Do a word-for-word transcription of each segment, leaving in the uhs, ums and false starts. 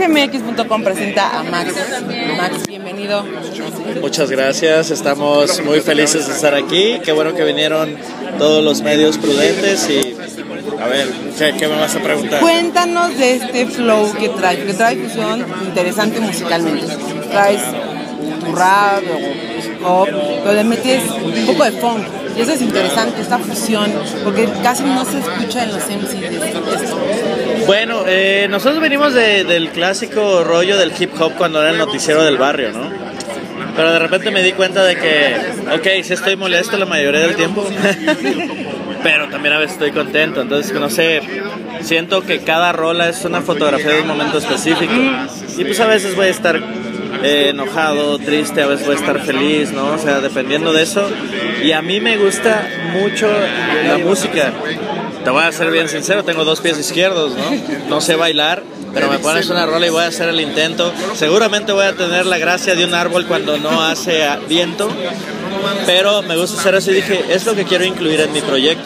M X punto com presenta a Max. Max, bienvenido. Muchas gracias, estamos muy felices de estar aquí. Qué bueno que vinieron todos los medios prudentes y a ver, ¿qué, qué me vas a preguntar? Cuéntanos de este flow que trae, que trae fusión interesante musicalmente. Traes tu rap o pop, pero le metes un poco de funk. Y eso es interesante, esta fusión, porque casi no se escucha en los M Cs de esto. Bueno, eh, nosotros venimos de, del clásico rollo del hip hop cuando era el noticiero del barrio, ¿no? Pero de repente me di cuenta de que, ok, sí estoy molesto la mayoría del tiempo, pero también a veces estoy contento. Entonces, no sé, siento que cada rola es una fotografía de un momento específico. Y pues a veces voy a estar eh, enojado, triste, a veces voy a estar feliz, ¿no? O sea, dependiendo de eso. Y a mí me gusta mucho la música. Te voy a ser bien sincero, tengo dos pies izquierdos, ¿no? No sé bailar, pero me pones una rola y voy a hacer el intento. Seguramente voy a tener la gracia de un árbol cuando no hace viento, pero me gusta hacer eso y dije, es lo que quiero incluir en mi proyecto.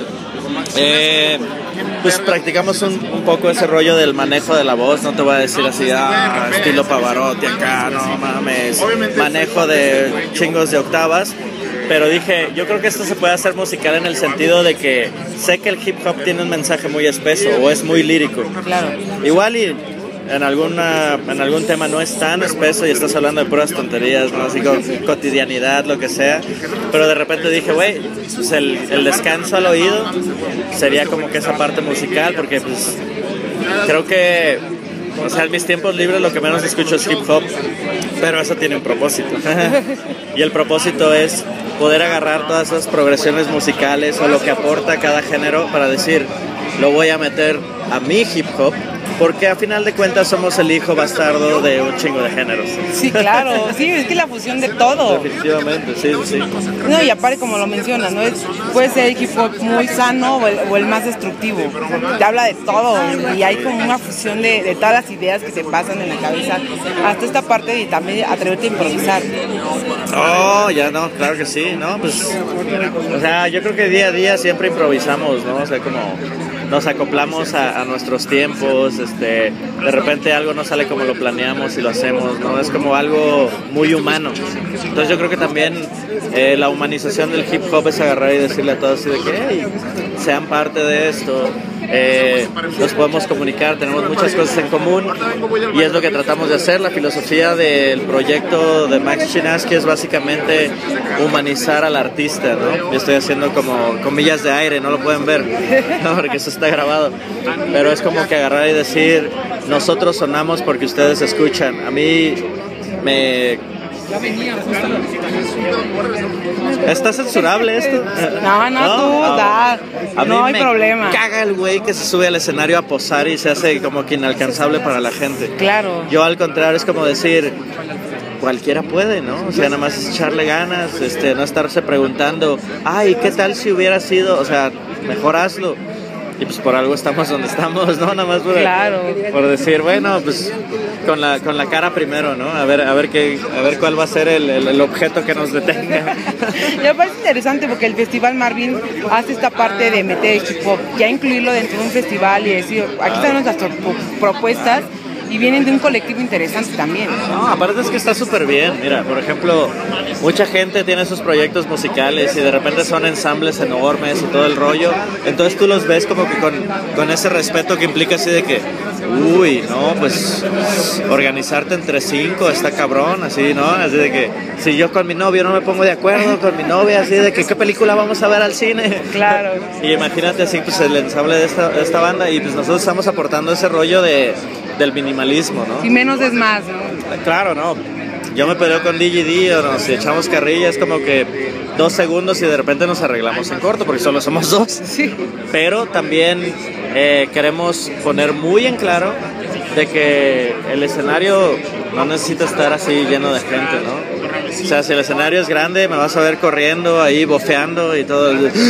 Eh, pues practicamos un, un poco ese rollo del manejo de la voz, no te voy a decir así, ah, estilo Pavarotti acá, no mames, manejo de chingos de octavas. Pero dije, yo creo que esto se puede hacer musical en el sentido de que sé que el hip hop tiene un mensaje muy espeso o es muy lírico. Claro. Igual y en, alguna, en algún tema no es tan espeso y estás hablando de puras tonterías, ¿no? Así como cotidianidad, lo que sea. Pero de repente dije, güey, pues el, el descanso al oído sería como que esa parte musical, porque pues creo que, o sea, en mis tiempos libres lo que menos escucho es hip hop, pero eso tiene un propósito. Y el propósito es poder agarrar todas esas progresiones musicales o lo que aporta cada género para decir, lo voy a meter a mi hip hop, porque a final de cuentas somos el hijo bastardo de un chingo de géneros. Sí, claro, sí, es que la fusión de todo. Definitivamente, sí, sí. No, y aparte como lo mencionas, ¿no? Es, puede ser el hip hop muy sano o el, o el más destructivo. Te habla de todo y hay como una fusión de, de todas las ideas que te pasan en la cabeza, hasta esta parte de también atreverte a improvisar. Oh, ya no, claro que sí, ¿no? Pues, o sea, yo creo que día a día siempre improvisamos, ¿no? O sea, como nos acoplamos a, a nuestros tiempos, este, de repente algo no sale como lo planeamos y lo hacemos, ¿no? Es como algo muy humano. Entonces yo creo que también eh, la humanización del hip hop es agarrar y decirle a todos así de que hey, sean parte de esto, eh, nos podemos comunicar, tenemos muchas cosas en común y es lo que tratamos de hacer. La filosofía del proyecto de Max Chinaski es básicamente humanizar al artista, ¿no? Yo estoy haciendo como comillas de aire, no lo pueden ver, ¿no? Porque eso está grabado, pero es como que agarrar y decir, nosotros sonamos porque ustedes escuchan. A mí me... ¿Está censurable esto? No, no, no, tú, no. Da. A no mí hay me problema. Caga el güey que se sube al escenario a posar y se hace como que inalcanzable para la gente. Claro. Yo al contrario es como decir, cualquiera puede, ¿no? O sea, nada más es echarle ganas, este, no estarse preguntando, ay, ¿qué tal si hubiera sido? O sea, mejor hazlo. Y pues por algo estamos donde estamos, ¿no? Nada más por, claro. por decir, bueno, pues con la con la cara primero, ¿no? A ver a ver qué a ver cuál va a ser el, el, el objeto que nos detenga. Me parece interesante porque el Festival Marvin hace esta parte de meter hip hop, ya incluirlo dentro de un festival y decir, aquí están nuestras propuestas. Y vienen de un colectivo interesante también. No, aparte es que está súper bien. Mira, por ejemplo, mucha gente tiene sus proyectos musicales y de repente son ensambles enormes y todo el rollo. Entonces tú los ves como que con, con ese respeto que implica así de que, uy, no, pues organizarte entre cinco está cabrón, así, ¿no? Así de que si yo con mi novio no me pongo de acuerdo, con mi novia, así de que, ¿qué película vamos a ver al cine? Claro. Y imagínate así, pues el ensamble de esta, de esta banda y pues nosotros estamos aportando ese rollo de... del minimalismo, ¿no? Y menos es más, ¿no? Claro, no. Yo me peleo con D G D o nos echamos carrilla, es como que dos segundos y de repente nos arreglamos en corto porque solo somos dos. Sí. Pero también eh, queremos poner muy en claro de que el escenario no necesita estar así lleno de gente, ¿no? O sea, si el escenario es grande me vas a ver corriendo ahí, bofeando y todo.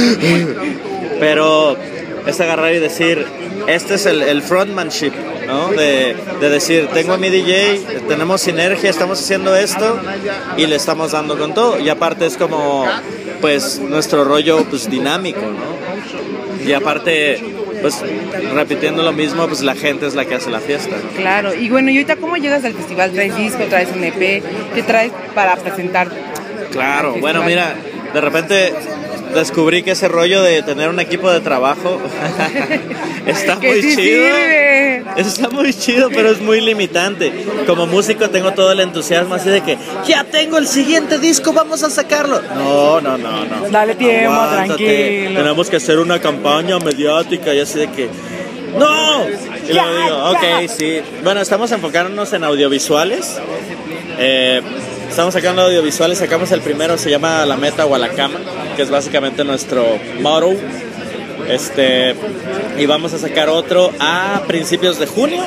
Pero es agarrar y decir, este es el, el frontmanship, ¿no? De, de decir, tengo a mi D J, tenemos sinergia, estamos haciendo esto y le estamos dando con todo. Y aparte es como, pues, nuestro rollo pues dinámico, ¿no? Y aparte, pues repitiendo lo mismo, pues la gente es la que hace la fiesta, ¿no? Claro, y bueno, y ahorita ¿cómo llegas al festival? ¿Traes disco, traes un E P? ¿Qué traes para presentar? Claro, bueno, mira, de repente descubrí que ese rollo de tener un equipo de trabajo está muy sí chido. Sirve. Está muy chido, pero es muy limitante. Como músico tengo todo el entusiasmo así de que ya tengo el siguiente disco, vamos a sacarlo. No, no, no, no. Dale tiempo, Aguántate. tranquilo. Tenemos que hacer una campaña mediática y así de que ¡no! Y Ya, luego digo, ok, ya. sí. Bueno, estamos enfocándonos en audiovisuales. Eh, estamos sacando audiovisuales, sacamos el primero, se llama La Meta o a la Cama, que es básicamente nuestro motto. Este, y vamos a sacar otro a principios de junio.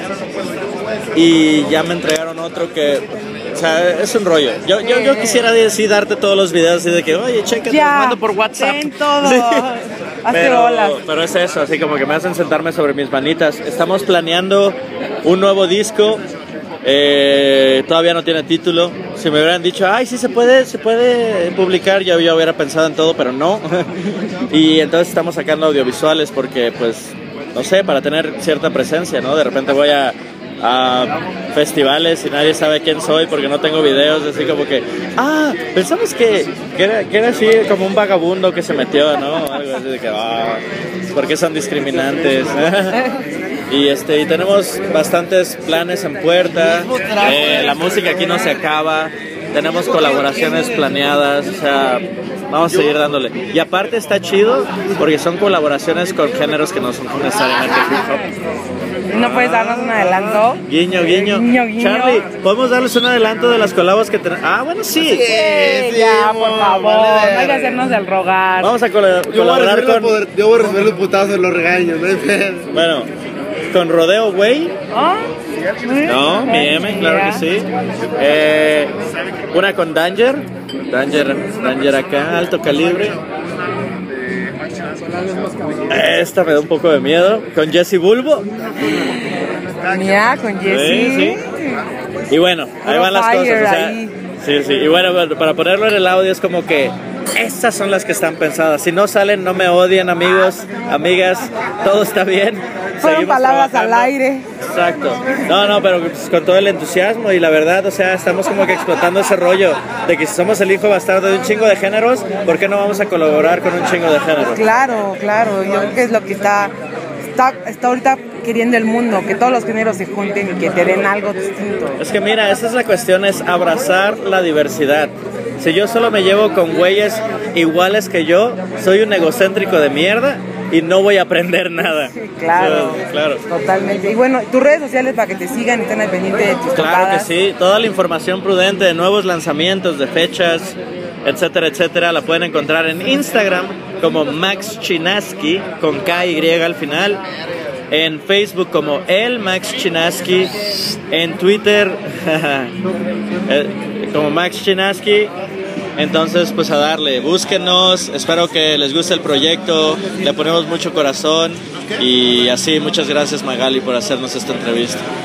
Y ya me entregaron otro que, o sea, es un rollo. Yo, yo, yo quisiera decir, darte todos los videos así de que, oye, checa, te los mando por WhatsApp. Ten todo. Sí. Hazte Pero, bolas. pero es eso, así como que me hacen sentarme sobre mis manitas. Estamos planeando un nuevo disco. Eh, todavía no tiene título. Si me hubieran dicho, ay, sí se puede, se puede publicar, ya yo hubiera pensado en todo, pero no. Y entonces estamos sacando audiovisuales porque, pues, no sé, para tener cierta presencia, ¿no? De repente voy a, a festivales y nadie sabe quién soy porque no tengo videos, así como que, ah, pensamos que, que, era, que era así como un vagabundo que se metió, ¿no? Algo así de que, ah, ¿por qué son discriminantes? Y este y tenemos bastantes planes en puerta. Eh, la música aquí no se acaba. Tenemos colaboraciones planeadas, o sea, vamos a seguir dándole. Y aparte está chido porque son colaboraciones con géneros que no son necesariamente hip hop. ¿No puedes darnos un adelanto? Guiño, guiño. Guiño, guiño. Charlie, ¿podemos darles un adelanto de las colabos que tenemos? Ah, bueno, sí. Sí, ya, por favor, vale, no hay que hacernos del rogar. Vamos a col- Yo voy a colaborar recibir con... los poder- yo voy a recibir los putazos de los regaños, no hay pedo. Bueno, con Rodeo Way. ¿Ah? No, mi M, claro que sí. Eh, una con Danger. Danger, Danger acá, alto calibre. Esta me da un poco de miedo. Con Jesse Bulbo. Mira, con Jessie. Sí, sí. Y bueno, ahí Puro van las cosas. fire O sea, ahí. sí, sí. Y bueno, bueno, para ponerlo en el audio es como que estas son las que están pensadas. Si no salen, no me odien, amigos, amigas. Todo está bien. Fueron Seguimos palabras trabajando. al aire. Exacto. No, no, pero pues, con todo el entusiasmo y la verdad, o sea, estamos como que explotando ese rollo de que si somos el hijo bastardo de un chingo de géneros, ¿por qué no vamos a colaborar con un chingo de géneros? Claro, claro. Yo creo que es lo que está, está, está ahorita queriendo el mundo, que todos los géneros se junten y que te den algo distinto. Es que mira, esa es la cuestión, es abrazar la diversidad. Si yo solo me llevo con güeyes iguales que yo, soy un egocéntrico de mierda y no voy a aprender nada. Sí, claro, O sea, claro. totalmente. Y bueno, tus redes sociales para que te sigan y estén al pendiente de tus Claro que tocadas. sí, toda la información prudente de nuevos lanzamientos, de fechas, etcétera, etcétera, la pueden encontrar en Instagram como Max Chinaski, con K Y al final, en Facebook como el Max Chinaski, en Twitter eh, como Max Chinaski. Entonces, pues a darle, búsquenos, espero que les guste el proyecto, le ponemos mucho corazón y así, muchas gracias Magali por hacernos esta entrevista.